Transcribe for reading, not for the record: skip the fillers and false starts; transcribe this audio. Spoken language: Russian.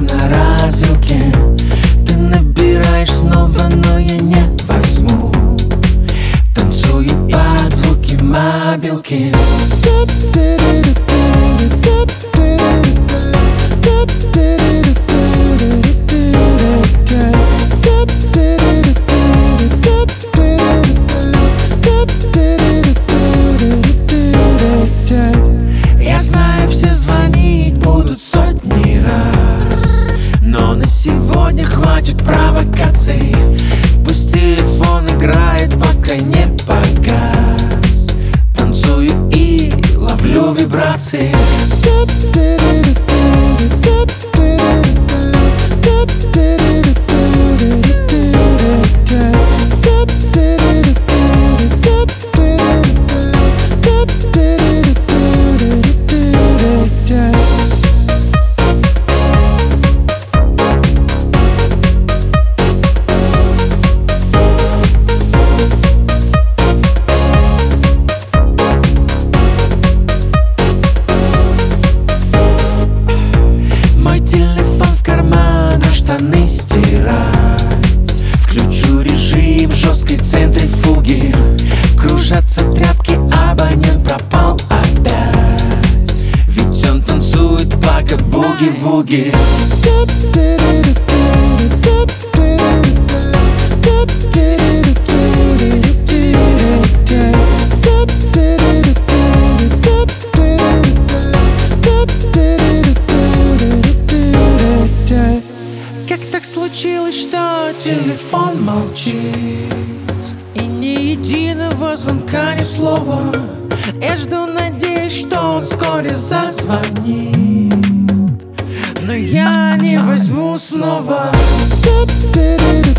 там на развилке. Ты набираешь снова, но я не возьму. Танцую под звуки мобилки. Я знаю, все звонить будут сотни раз, но на сегодня хватит провокаций. Пусть телефон играет, пока не погас. Танцую и ловлю вибрации. Телефон в карман, а штаны стирать. Включу режим жесткой центрифуги. Кружатся тряпки, абонент пропал опять. Ведь он танцует пока буги-вуги. Как так случилось, что телефон молчит, и ни единого звонка, ни слова? Я жду, надеюсь, что он вскоре зазвонит, но я не возьму снова.